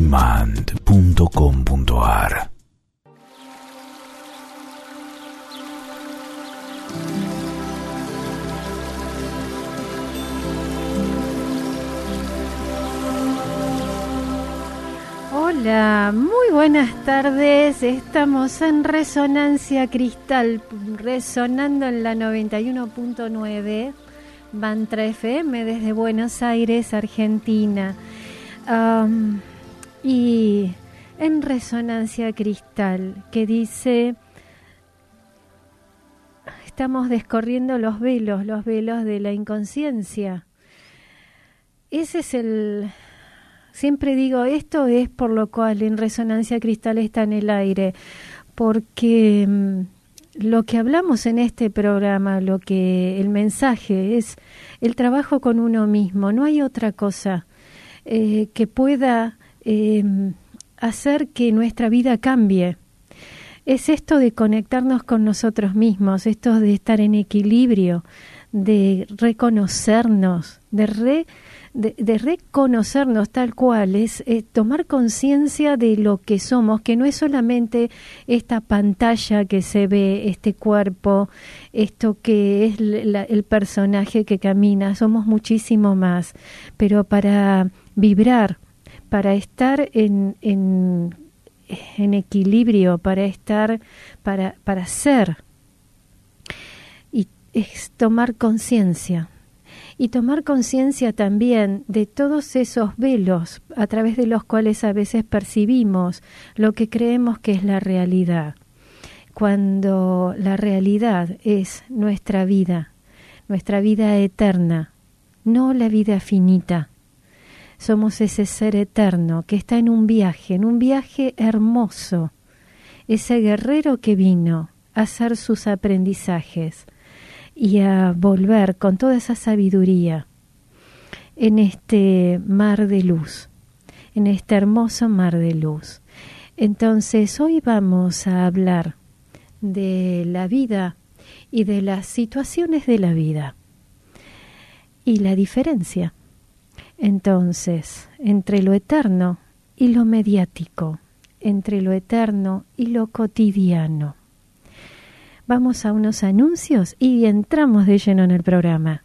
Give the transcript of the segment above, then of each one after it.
ondemand.com.ar. Hola, muy buenas tardes. Estamos en Resonancia Cristal, resonando en la 91.9 Mantra FM desde Buenos Aires, Argentina. Y en Resonancia Cristal, que dice: estamos descorriendo los velos de la inconsciencia. Ese es el... Siempre digo, esto es por lo cual en Resonancia Cristal está en el aire, porque lo que hablamos en este programa, el mensaje es el trabajo con uno mismo. No hay otra cosa que pueda hacer que nuestra vida cambie. Es esto de conectarnos con nosotros mismos, esto de estar en equilibrio, de reconocernos, de reconocernos tal cual, es tomar conciencia de lo que somos, que no es solamente esta pantalla que se ve, este cuerpo, esto que es el personaje que camina, somos muchísimo más, pero para vibrar, para estar en equilibrio, para ser, y es tomar conciencia. Y tomar conciencia también de todos esos velos a través de los cuales a veces percibimos lo que creemos que es la realidad. Cuando la realidad es nuestra vida eterna, no la vida finita. Somos ese ser eterno que está en un viaje hermoso. Ese guerrero que vino a hacer sus aprendizajes y a volver con toda esa sabiduría en este mar de luz, en este hermoso mar de luz. Entonces, hoy vamos a hablar de la vida y de las situaciones de la vida y la diferencia, entonces, entre lo eterno y lo mediático, entre lo eterno y lo cotidiano. Vamos a unos anuncios y entramos de lleno en el programa.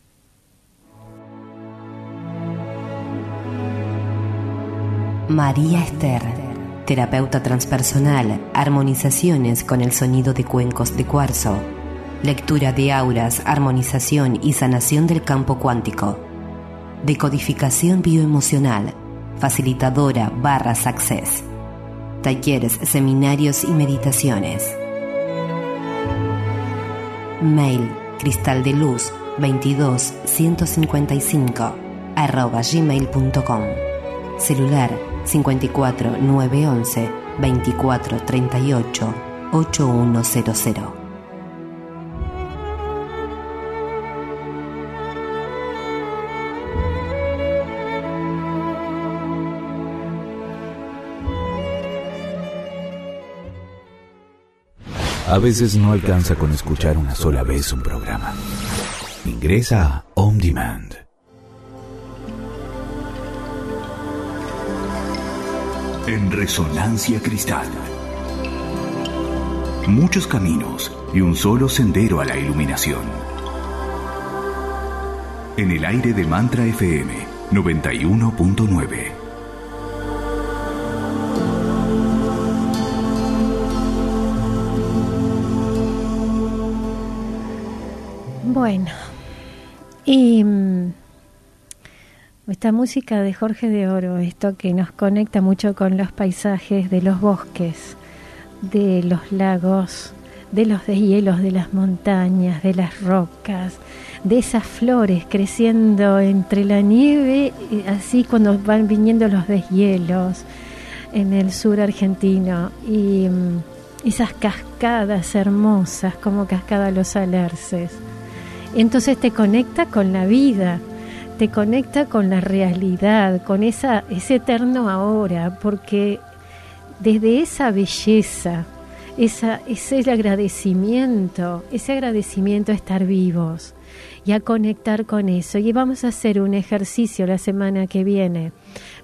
María Esther, terapeuta transpersonal, armonizaciones con el sonido de cuencos de cuarzo, lectura de auras, armonización y sanación del campo cuántico, decodificación bioemocional, facilitadora /Access, talleres, seminarios y meditaciones. Mail cristaldeluz22155@gmail.com. Celular 54 911 24 38 8100. A veces no alcanza con escuchar una sola vez un programa. Ingresa a On Demand. En Resonancia Cristal. Muchos caminos y un solo sendero a la iluminación. En el aire de Mantra FM 91.9. Bueno, y esta música de Jorge de Oro, esto que nos conecta mucho con los paisajes de los bosques, de los lagos, de los deshielos de las montañas, de las rocas, de esas flores creciendo entre la nieve, así cuando van viniendo los deshielos en el sur argentino, y esas cascadas hermosas como cascada Los Alerces. Entonces te conecta con la vida, te conecta con la realidad, con ese eterno ahora, porque desde esa belleza, ese agradecimiento a estar vivos y a conectar con eso. Y vamos a hacer un ejercicio la semana que viene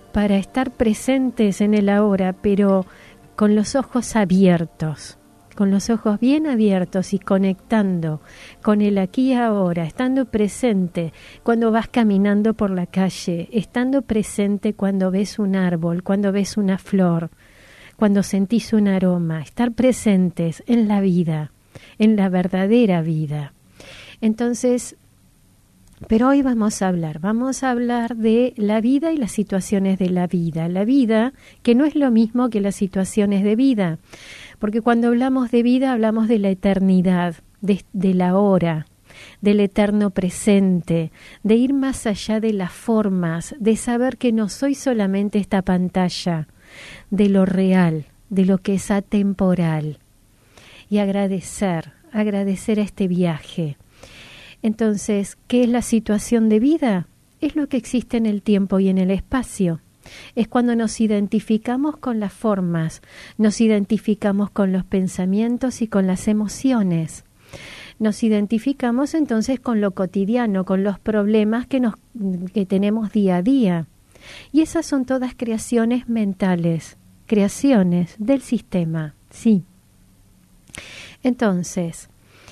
para estar presentes en el ahora, pero con los ojos abiertos, con los ojos bien abiertos y conectando con el aquí y ahora, estando presente cuando vas caminando por la calle, estando presente cuando ves un árbol, cuando ves una flor, cuando sentís un aroma, estar presentes en la vida, en la verdadera vida. Entonces, pero hoy vamos a hablar de la vida y las situaciones de la vida que no es lo mismo que las situaciones de vida, porque cuando hablamos de vida hablamos de la eternidad, de la hora, del eterno presente, de ir más allá de las formas, de saber que no soy solamente esta pantalla, de lo real, de lo que es atemporal, y agradecer este viaje. Entonces, ¿qué es la situación de vida? Es lo que existe en el tiempo y en el espacio. Es cuando nos identificamos con las formas, nos identificamos con los pensamientos y con las emociones. Nos identificamos entonces con lo cotidiano, con los problemas que tenemos día a día. Y esas son todas creaciones mentales, creaciones del sistema, sí. Entonces,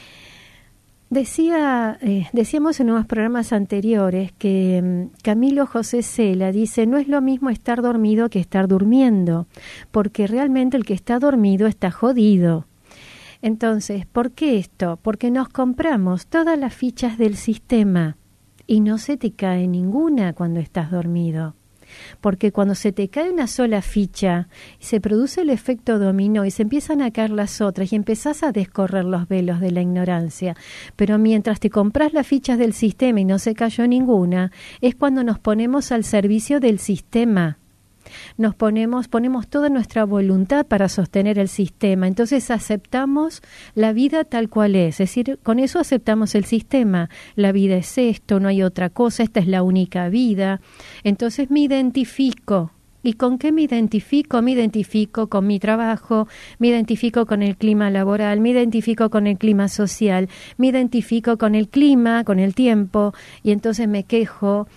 decíamos en unos programas anteriores que Camilo José Cela dice: no es lo mismo estar dormido que estar durmiendo, porque realmente el que está dormido está jodido. Entonces, ¿por qué esto? Porque nos compramos todas las fichas del sistema y no se te cae ninguna cuando estás dormido. Porque cuando se te cae una sola ficha, se produce el efecto dominó y se empiezan a caer las otras y empezás a descorrer los velos de la ignorancia. Pero mientras te compras las fichas del sistema y no se cayó ninguna, es cuando nos ponemos al servicio del sistema. Ponemos toda nuestra voluntad para sostener el sistema. Entonces aceptamos la vida tal cual es decir, con eso aceptamos el sistema. La vida es esto, no hay otra cosa, esta es la única vida. Entonces me identifico. ¿Y con qué me identifico? Me identifico con mi trabajo, me identifico con el clima laboral, me identifico con el clima social, me identifico con el clima, con el tiempo, y entonces me quejo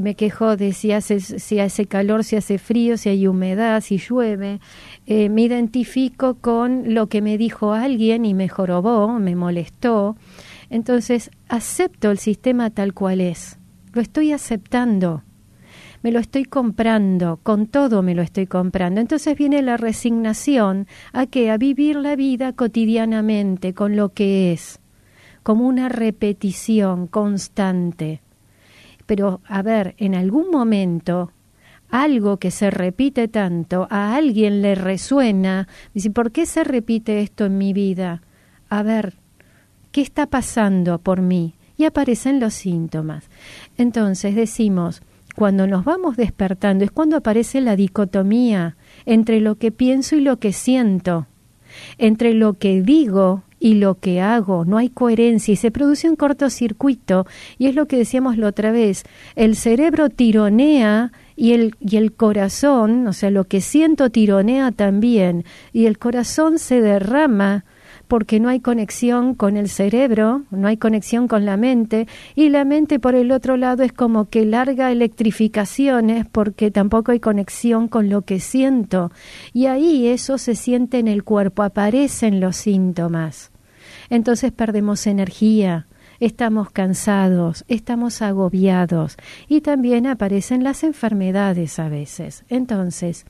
de si hace calor, si hace frío, si hay humedad, si llueve. Me identifico con lo que me dijo alguien y me jorobó, me molestó. Entonces acepto el sistema tal cual es, lo estoy aceptando. Me lo estoy comprando, con todo me lo estoy comprando. Entonces viene la resignación a vivir la vida cotidianamente con lo que es, como una repetición constante. Pero, a ver, en algún momento, algo que se repite tanto, a alguien le resuena. Dice, ¿por qué se repite esto en mi vida? A ver, ¿qué está pasando por mí? Y aparecen los síntomas. Entonces decimos, cuando nos vamos despertando es cuando aparece la dicotomía entre lo que pienso y lo que siento, entre lo que digo y lo que hago. No hay coherencia y se produce un cortocircuito, y es lo que decíamos la otra vez. El cerebro tironea y el corazón, o sea, lo que siento tironea también, y el corazón se derrama porque no hay conexión con el cerebro, no hay conexión con la mente, y la mente por el otro lado es como que larga electrificaciones porque tampoco hay conexión con lo que siento, y ahí eso se siente en el cuerpo, aparecen los síntomas. Entonces perdemos energía, estamos cansados, estamos agobiados, y también aparecen las enfermedades a veces. Entonces,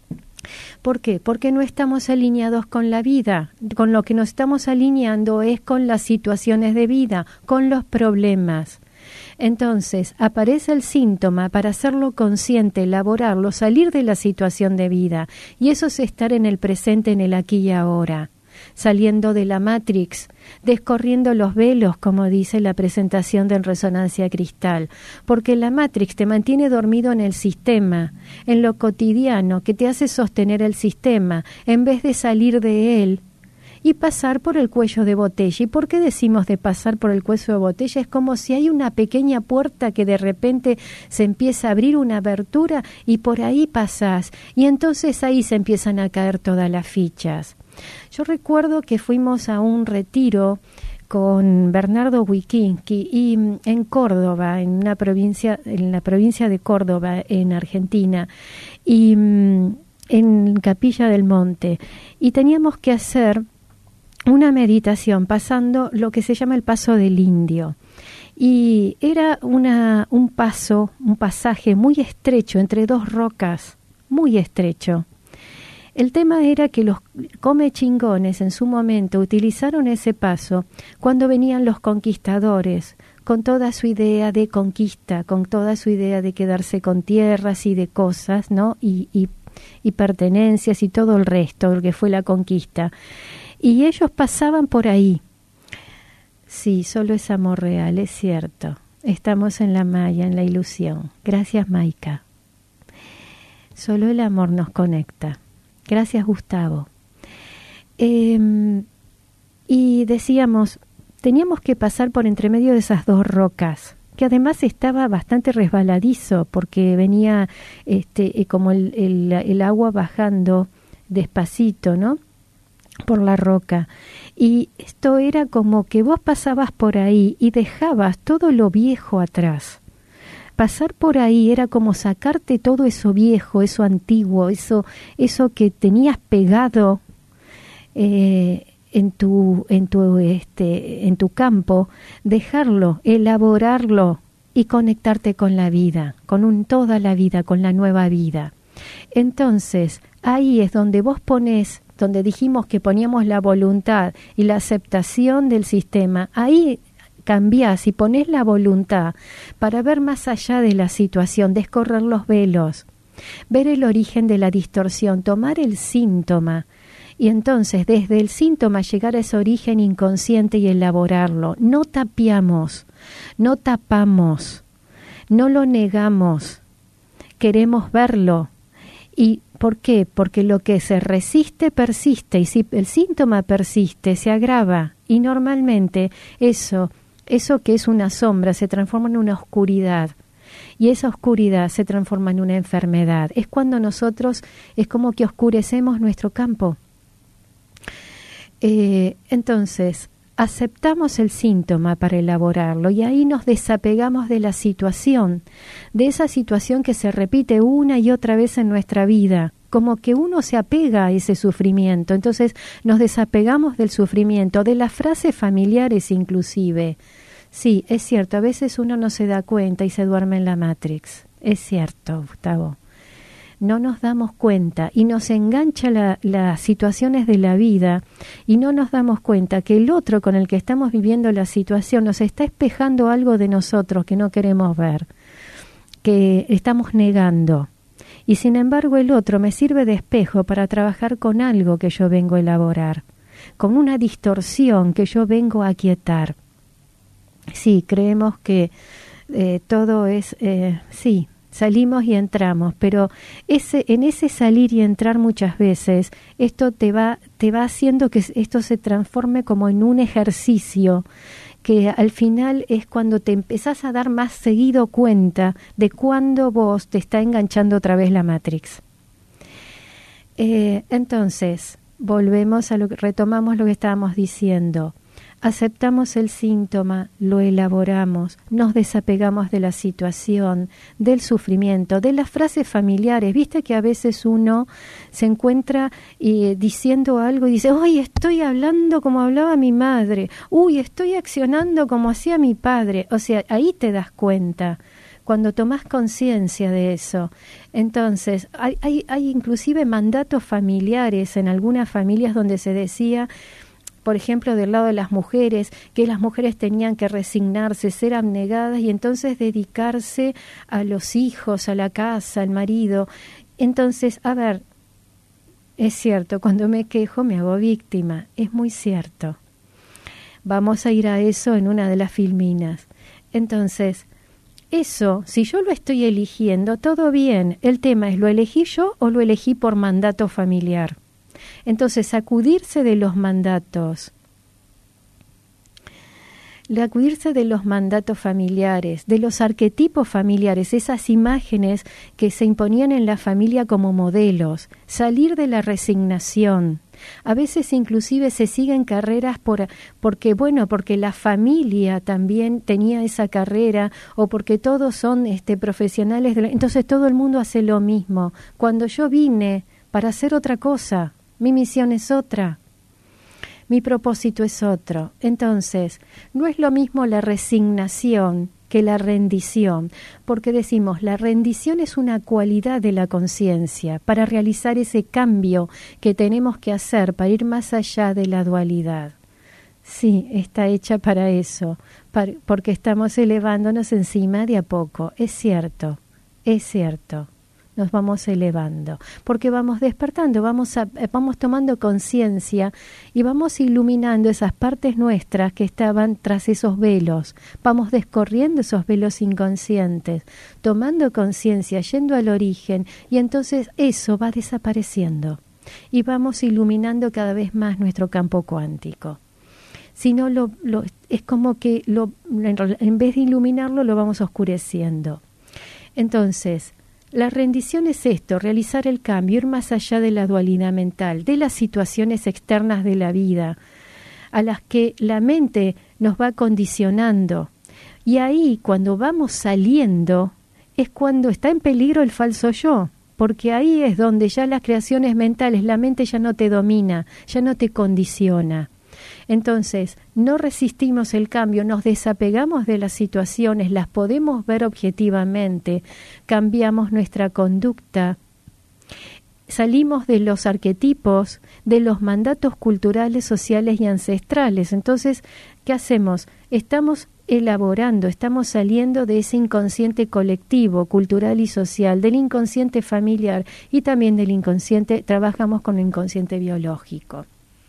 ¿por qué? Porque no estamos alineados con la vida. Con lo que nos estamos alineando es con las situaciones de vida, con los problemas. Entonces, aparece el síntoma para hacerlo consciente, elaborarlo, salir de la situación de vida. Y eso es estar en el presente, en el aquí y ahora. Saliendo de la Matrix, descorriendo los velos, como dice la presentación de En Resonancia Cristal, porque la Matrix te mantiene dormido en el sistema, en lo cotidiano, que te hace sostener el sistema, en vez de salir de él y pasar por el cuello de botella. ¿Y por qué decimos de pasar por el cuello de botella? Es como si hay una pequeña puerta que de repente se empieza a abrir, una abertura, y por ahí pasás, y entonces ahí se empiezan a caer todas las fichas. Yo recuerdo que fuimos a un retiro con Bernardo Wikinski y en Córdoba, en la provincia de Córdoba, en Argentina, y en Capilla del Monte, y teníamos que hacer una meditación pasando lo que se llama el paso del indio. Y era un pasaje muy estrecho entre dos rocas, muy estrecho. El tema era que los comechingones en su momento utilizaron ese paso cuando venían los conquistadores, con toda su idea de conquista, con toda su idea de quedarse con tierras y de cosas, ¿no? Y pertenencias y todo el resto, lo que fue la conquista. Y ellos pasaban por ahí. Sí, solo es amor real, es cierto. Estamos en la maya, en la ilusión. Gracias, Maika. Solo el amor nos conecta. Gracias, Gustavo. Y decíamos, teníamos que pasar por entre medio de esas dos rocas, que además estaba bastante resbaladizo, porque venía como el agua bajando despacito, ¿no?, por la roca. Y esto era como que vos pasabas por ahí y dejabas todo lo viejo atrás. Pasar por ahí era como sacarte todo eso viejo, eso antiguo, eso que tenías pegado en tu campo, dejarlo, elaborarlo y conectarte con la vida, toda la vida, con la nueva vida. Entonces, ahí es donde vos ponés, donde dijimos que poníamos la voluntad y la aceptación del sistema, ahí cambiás y ponés la voluntad para ver más allá de la situación, descorrer los velos, ver el origen de la distorsión, tomar el síntoma y entonces desde el síntoma llegar a ese origen inconsciente y elaborarlo. No tapiamos, no tapamos, no lo negamos, queremos verlo. ¿Y por qué? Porque lo que se resiste persiste, y si el síntoma persiste, se agrava, y normalmente eso que es una sombra se transforma en una oscuridad, y esa oscuridad se transforma en una enfermedad. Es cuando nosotros, es como que oscurecemos nuestro campo. Entonces, aceptamos el síntoma para elaborarlo y ahí nos desapegamos de la situación, de esa situación que se repite una y otra vez en nuestra vida, como que uno se apega a ese sufrimiento. Entonces nos desapegamos del sufrimiento, de las frases familiares inclusive. Sí, es cierto, a veces uno no se da cuenta y se duerme en la Matrix. Es cierto, Gustavo. No nos damos cuenta y nos engancha las situaciones de la vida y no nos damos cuenta que el otro con el que estamos viviendo la situación nos está espejando algo de nosotros que no queremos ver, que estamos negando. Y sin embargo el otro me sirve de espejo para trabajar con algo que yo vengo a elaborar, con una distorsión que yo vengo a aquietar. Sí, creemos que todo es, sí, salimos y entramos, pero en ese salir y entrar muchas veces, esto te va haciendo que esto se transforme como en un ejercicio, que al final es cuando te empezás a dar más seguido cuenta de cuando vos te está enganchando otra vez la Matrix. Entonces, retomamos lo que estábamos diciendo. Aceptamos el síntoma, lo elaboramos, nos desapegamos de la situación, del sufrimiento, de las frases familiares. Viste que a veces uno se encuentra diciendo algo y dice, ¡ay, estoy hablando como hablaba mi madre! ¡Uy, estoy accionando como hacía mi padre! O sea, ahí te das cuenta, cuando tomás conciencia de eso. Entonces, hay inclusive mandatos familiares en algunas familias donde se decía, por ejemplo, del lado de las mujeres, que las mujeres tenían que resignarse, ser abnegadas y entonces dedicarse a los hijos, a la casa, al marido. Entonces, a ver, es cierto, cuando me quejo me hago víctima, es muy cierto. Vamos a ir a eso en una de las filminas. Entonces, eso, si yo lo estoy eligiendo, todo bien. El tema es, ¿lo elegí yo o lo elegí por mandato familiar? Entonces, sacudirse de los mandatos familiares, de los arquetipos familiares, esas imágenes que se imponían en la familia como modelos, salir de la resignación, A veces inclusive se siguen carreras porque la familia también tenía esa carrera, o porque todos son profesionales, entonces todo el mundo hace lo mismo. Cuando yo vine para hacer otra cosa, mi misión es otra, mi propósito es otro. Entonces, no es lo mismo la resignación que la rendición, porque decimos, la rendición es una cualidad de la conciencia para realizar ese cambio que tenemos que hacer para ir más allá de la dualidad. Sí, está hecha para eso, porque estamos elevándonos encima de a poco. Es cierto, nos vamos elevando, porque vamos despertando, vamos tomando conciencia y vamos iluminando esas partes nuestras que estaban tras esos velos. Vamos descorriendo esos velos inconscientes, tomando conciencia, yendo al origen, y entonces eso va desapareciendo y vamos iluminando cada vez más nuestro campo cuántico. Si no, es como que en vez de iluminarlo, lo vamos oscureciendo. Entonces, la rendición es esto, realizar el cambio, ir más allá de la dualidad mental, de las situaciones externas de la vida, a las que la mente nos va condicionando. Y ahí, cuando vamos saliendo, es cuando está en peligro el falso yo, porque ahí es donde ya las creaciones mentales, la mente ya no te domina, ya no te condiciona. Entonces, no resistimos el cambio, nos desapegamos de las situaciones, las podemos ver objetivamente, cambiamos nuestra conducta, salimos de los arquetipos, de los mandatos culturales, sociales y ancestrales. Entonces, ¿qué hacemos? Estamos elaborando, estamos saliendo de ese inconsciente colectivo, cultural y social, del inconsciente familiar y también del inconsciente, trabajamos con el inconsciente biológico.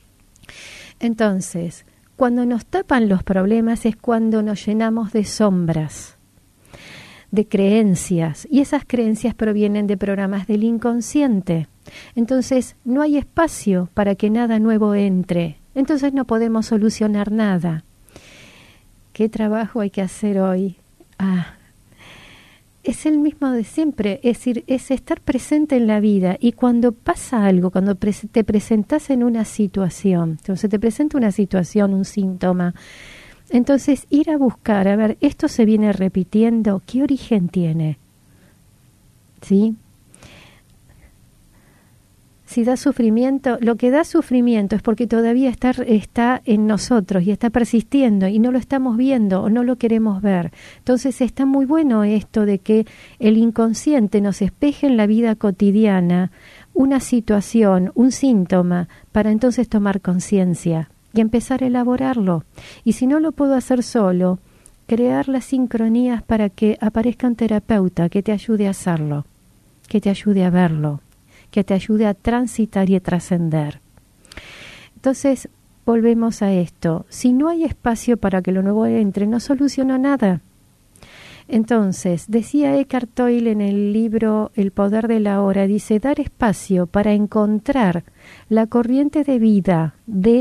Entonces, cuando nos tapan los problemas es cuando nos llenamos de sombras, de creencias, y esas creencias provienen de programas del inconsciente. Entonces, no hay espacio para que nada nuevo entre. Entonces, no podemos solucionar nada. ¿Qué trabajo hay que hacer hoy? Es el mismo de siempre, es decir, es estar presente en la vida, y cuando pasa algo, cuando te presentas en una situación, entonces te presenta una situación, un síntoma, entonces ir a buscar, a ver, esto se viene repitiendo, ¿qué origen tiene? ¿Sí? Si da sufrimiento, lo que da sufrimiento es porque todavía está en nosotros y está persistiendo y no lo estamos viendo o no lo queremos ver. Entonces está muy bueno esto de que el inconsciente nos espeje en la vida cotidiana una situación, un síntoma, para entonces tomar conciencia y empezar a elaborarlo. Y si no lo puedo hacer solo, crear las sincronías para que aparezca un terapeuta que te ayude a hacerlo, que te ayude a verlo, que te ayude a transitar y a trascender. Entonces, volvemos a esto. Si no hay espacio para que lo nuevo entre, no soluciona nada. Entonces, decía Eckhart Tolle en el libro El poder de la hora, dice, dar espacio para encontrar la corriente de vida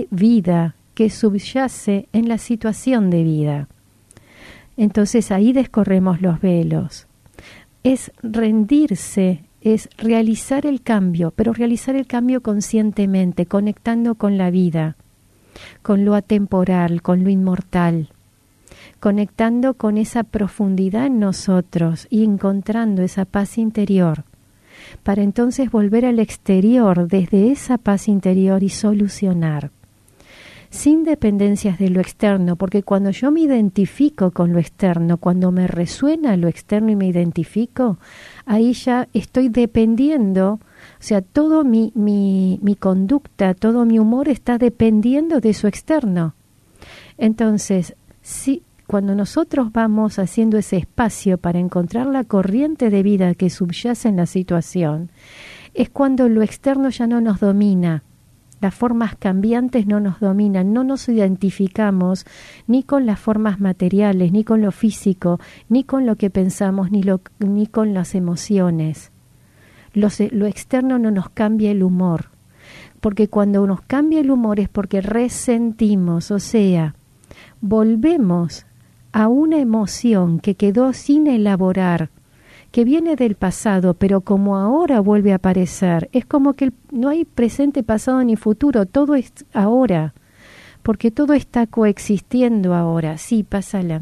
que subyace en la situación de vida. Entonces, ahí descorremos los velos. Es rendirse, es realizar el cambio, pero realizar el cambio conscientemente, conectando con la vida, con lo atemporal, con lo inmortal, conectando con esa profundidad en nosotros y encontrando esa paz interior, para entonces volver al exterior desde esa paz interior y solucionar, sin dependencias de lo externo, porque cuando yo me identifico con lo externo, cuando me resuena lo externo y me identifico, ahí ya estoy dependiendo, o sea, todo mi conducta, todo mi humor está dependiendo de eso externo. Entonces, sí, cuando nosotros vamos haciendo ese espacio para encontrar la corriente de vida que subyace en la situación, es cuando lo externo ya no nos domina. Las formas cambiantes no nos dominan, no nos identificamos ni con las formas materiales, ni con lo físico, ni con lo que pensamos, ni con las emociones. Lo externo no nos cambia el humor, porque cuando nos cambia el humor es porque resentimos, o sea, volvemos a una emoción que quedó sin elaborar, que viene del pasado, pero como ahora vuelve a aparecer. Es como que no hay presente, pasado ni futuro, todo es ahora, porque todo está coexistiendo ahora. Sí, pásala.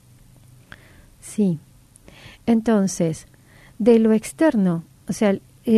Sí. Entonces, de lo externo, o sea,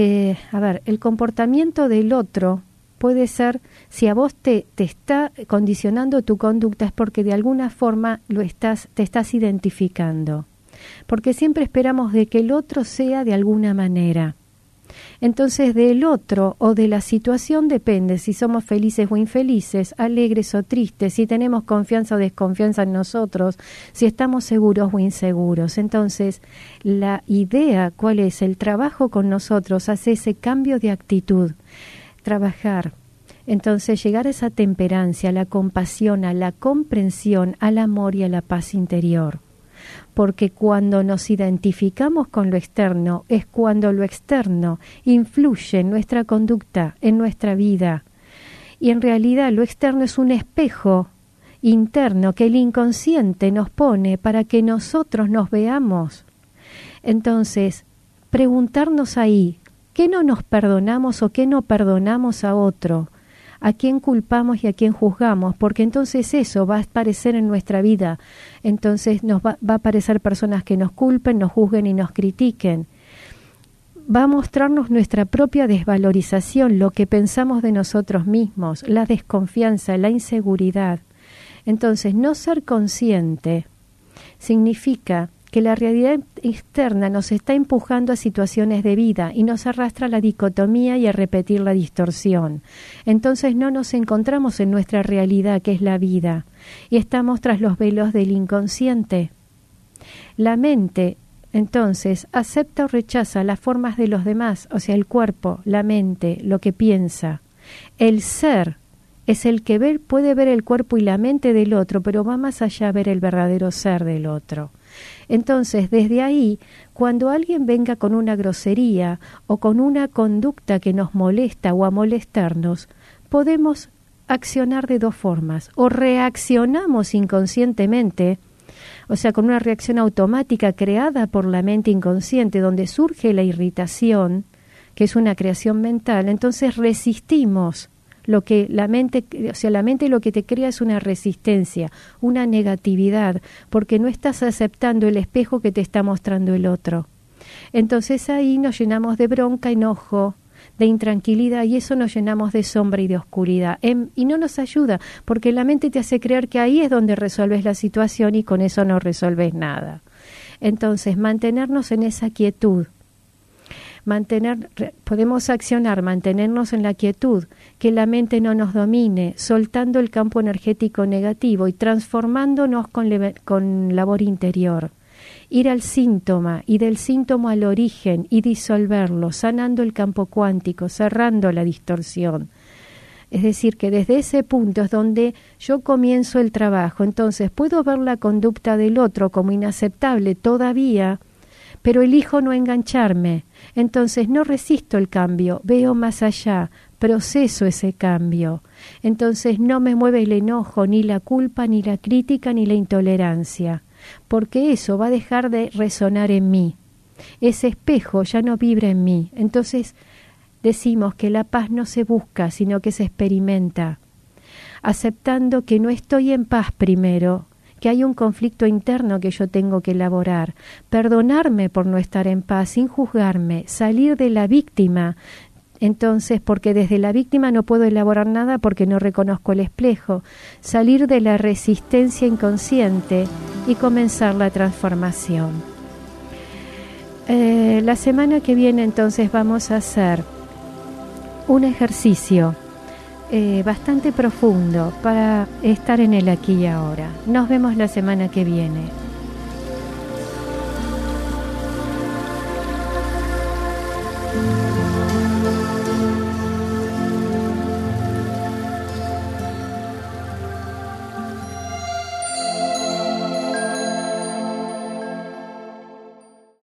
el comportamiento del otro puede ser, si a vos te está condicionando tu conducta, es porque de alguna forma te estás identificando. Porque siempre esperamos de que el otro sea de alguna manera. Entonces del otro o de la situación depende si somos felices o infelices, alegres o tristes, si tenemos confianza o desconfianza en nosotros, si estamos seguros o inseguros. Entonces la idea, ¿cuál es? El trabajo con nosotros hace ese cambio de actitud, trabajar. Entonces llegar a esa temperancia, a la compasión, a la comprensión, al amor y a la paz interior. Porque cuando nos identificamos con lo externo, es cuando lo externo influye en nuestra conducta, en nuestra vida. Y en realidad lo externo es un espejo interno que el inconsciente nos pone para que nosotros nos veamos. Entonces, preguntarnos ahí, ¿qué no nos perdonamos o qué no perdonamos a otro? ¿A quién culpamos y a quién juzgamos? Porque entonces eso va a aparecer en nuestra vida. Entonces nos va a aparecer personas que nos culpen, nos juzguen y nos critiquen. Va a mostrarnos nuestra propia desvalorización, lo que pensamos de nosotros mismos, la desconfianza, la inseguridad. Entonces, no ser consciente significa que la realidad externa nos está empujando a situaciones de vida y nos arrastra a la dicotomía y a repetir la distorsión. Entonces no nos encontramos en nuestra realidad, que es la vida, y estamos tras los velos del inconsciente. La mente, entonces, acepta o rechaza las formas de los demás, o sea, el cuerpo, la mente, lo que piensa. El ser es el que puede ver el cuerpo y la mente del otro, pero va más allá a ver el verdadero ser del otro. Entonces, desde ahí, cuando alguien venga con una grosería o con una conducta que nos molesta o a molestarnos, podemos accionar de dos formas. O reaccionamos inconscientemente, o sea, con una reacción automática creada por la mente inconsciente, donde surge la irritación, que es una creación mental, entonces resistimos. Lo que la mente lo que te crea es una resistencia, una negatividad, porque no estás aceptando el espejo que te está mostrando el otro. Entonces ahí nos llenamos de bronca, enojo, de intranquilidad, y eso nos llenamos de sombra y de oscuridad. Y no nos ayuda, porque la mente te hace creer que ahí es donde resuelves la situación y con eso no resuelves nada. Entonces, mantenernos en esa quietud. Podemos accionar, mantenernos en la quietud, que la mente no nos domine, soltando el campo energético negativo y transformándonos con labor interior. Ir al síntoma y del síntoma al origen y disolverlo, sanando el campo cuántico, cerrando la distorsión. Es decir, que desde ese punto es donde yo comienzo el trabajo. Entonces puedo ver la conducta del otro como inaceptable todavía, pero elijo no engancharme. Entonces no resisto el cambio, veo más allá, proceso ese cambio. Entonces no me mueve el enojo, ni la culpa, ni la crítica, ni la intolerancia, porque eso va a dejar de resonar en mí. Ese espejo ya no vibra en mí. Entonces decimos que la paz no se busca, sino que se experimenta, aceptando que no estoy en paz primero, que hay un conflicto interno que yo tengo que elaborar, perdonarme por no estar en paz, sin juzgarme, salir de la víctima. Entonces, porque desde la víctima no puedo elaborar nada porque no reconozco el espejo, salir de la resistencia inconsciente y comenzar la transformación. La semana que viene entonces vamos a hacer un ejercicio bastante profundo para estar en el aquí y ahora. Nos vemos la semana que viene.